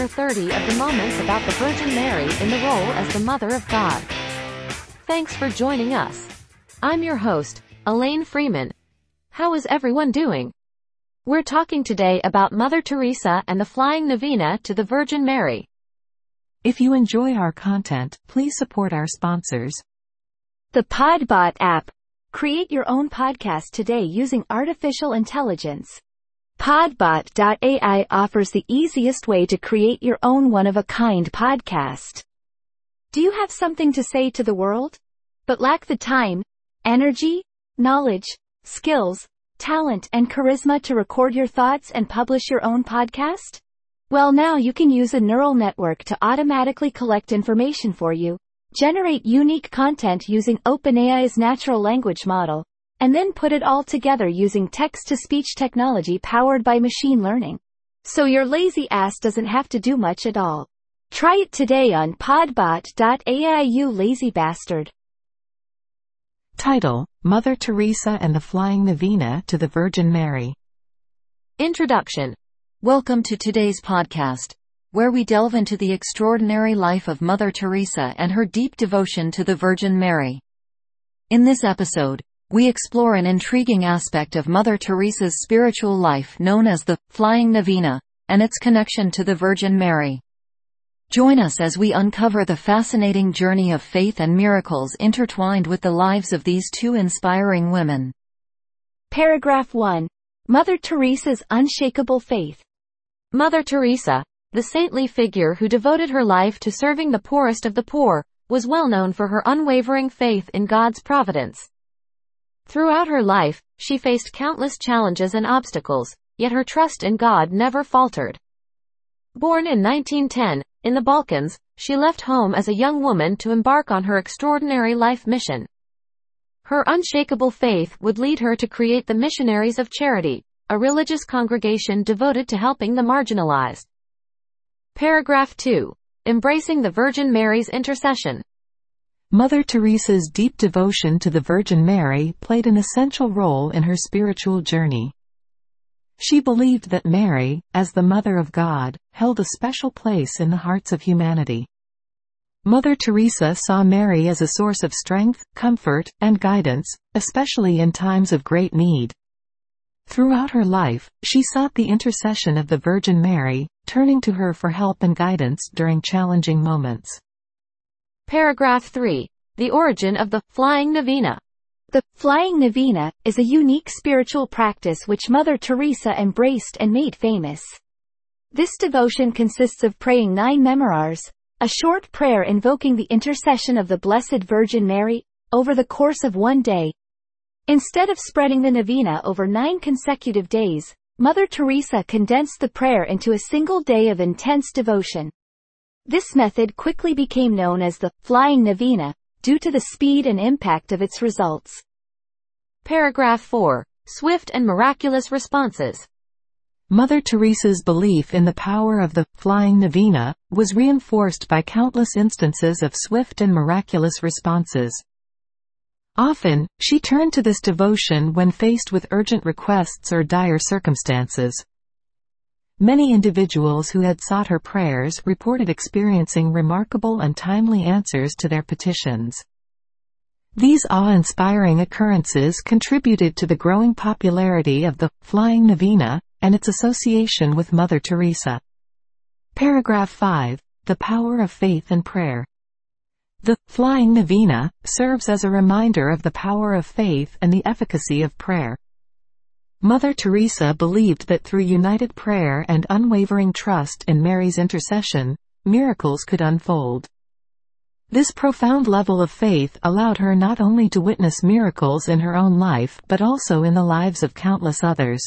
over 30 of the moments about the Virgin Mary in the role as the Mother of God. Thanks for joining us. I'm your host, Elaine Freeman. How is everyone doing? We're talking today about Mother Teresa and the Flying Novena to the Virgin Mary. If you enjoy our content, please support our sponsors. The Podbot app. Create your own podcast today using artificial intelligence. Podbot.ai offers the easiest way to create your own one-of-a-kind podcast. Do you have something to say to the world, but lack the time, energy, knowledge, skills, talent and charisma to record your thoughts and publish your own podcast? Well, now you can use a neural network to automatically collect information for you, generate unique content using OpenAI's natural language model, and then put it all together using text-to-speech technology powered by machine learning. So your lazy ass doesn't have to do much at all. Try it today on podbot.ai, you lazy bastard. Title: Mother Teresa and the Flying Novena to the Virgin Mary. Introduction. Welcome to today's podcast, where we delve into the extraordinary life of Mother Teresa and her deep devotion to the Virgin Mary. In this episode, we explore an intriguing aspect of Mother Teresa's spiritual life known as the Flying Novena, and its connection to the Virgin Mary. Join us as we uncover the fascinating journey of faith and miracles intertwined with the lives of these two inspiring women. Paragraph 1. Mother Teresa's unshakable faith. Mother Teresa, the saintly figure who devoted her life to serving the poorest of the poor, was well known for her unwavering faith in God's providence. Throughout her life, she faced countless challenges and obstacles, yet her trust in God never faltered. Born in 1910, in the Balkans, she left home as a young woman to embark on her extraordinary life mission. Her unshakable faith would lead her to create the Missionaries of Charity, a religious congregation devoted to helping the marginalized. Paragraph 2. Embracing the Virgin Mary's intercession. Mother Teresa's deep devotion to the Virgin Mary played an essential role in her spiritual journey. She believed that Mary, as the Mother of God, held a special place in the hearts of humanity. Mother Teresa saw Mary as a source of strength, comfort, and guidance, especially in times of great need. Throughout her life, she sought the intercession of the Virgin Mary, turning to her for help and guidance during challenging moments. Paragraph 3. The origin of the Flying Novena. The Flying Novena is a unique spiritual practice which Mother Teresa embraced and made famous. This devotion consists of praying 9 Memorars, a short prayer invoking the intercession of the Blessed Virgin Mary, over the course of one day. Instead of spreading the novena over 9 consecutive days, Mother Teresa condensed the prayer into a single day of intense devotion. This method quickly became known as the Flying Novena, due to the speed and impact of its results. Paragraph 4. Swift and miraculous responses. Mother Teresa's belief in the power of the Flying Novena was reinforced by countless instances of swift and miraculous responses. Often, she turned to this devotion when faced with urgent requests or dire circumstances. Many individuals who had sought her prayers reported experiencing remarkable and timely answers to their petitions. These awe-inspiring occurrences contributed to the growing popularity of the Flying Novena and its association with Mother Teresa. Paragraph 5. The power of faith and prayer. The Flying Novena serves as a reminder of the power of faith and the efficacy of prayer. Mother Teresa believed that through united prayer and unwavering trust in Mary's intercession, miracles could unfold. This profound level of faith allowed her not only to witness miracles in her own life but also in the lives of countless others.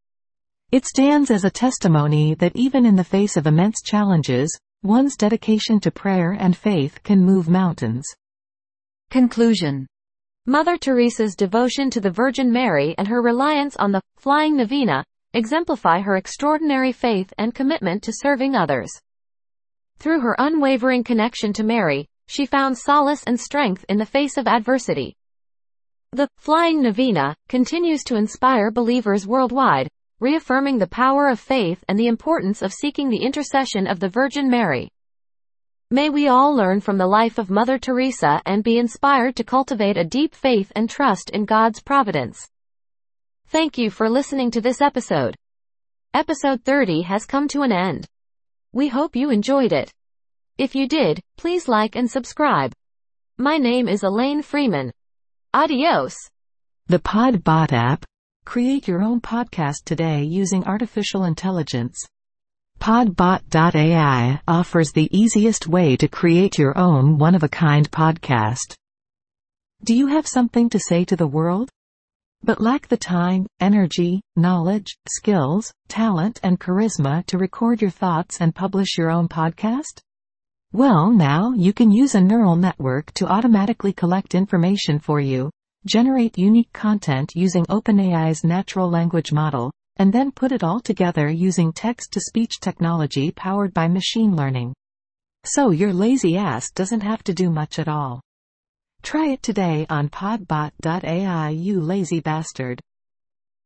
It stands as a testimony that even in the face of immense challenges, one's dedication to prayer and faith can move mountains. Conclusion. Mother Teresa's devotion to the Virgin Mary and her reliance on the Flying Novena exemplify her extraordinary faith and commitment to serving others. Through her unwavering connection to Mary, she found solace and strength in the face of adversity. The Flying Novena continues to inspire believers worldwide, reaffirming the power of faith and the importance of seeking the intercession of the Virgin Mary. May we all learn from the life of Mother Teresa and be inspired to cultivate a deep faith and trust in God's providence. Thank you for listening to this episode. Episode 30 has come to an end. We hope you enjoyed it. If you did, please like and subscribe. My name is Elaine Freeman. Adios. The Podbot app. Create your own podcast today using artificial intelligence. Podbot.ai offers the easiest way to create your own one-of-a-kind podcast. Do you have something to say to the world, but lack the time, energy, knowledge, skills, talent, and charisma to record your thoughts and publish your own podcast? Well, now you can use a neural network to automatically collect information for you, generate unique content using OpenAI's natural language model, and then put it all together using text-to-speech technology powered by machine learning. So your lazy ass doesn't have to do much at all. Try it today on podbot.ai, you lazy bastard.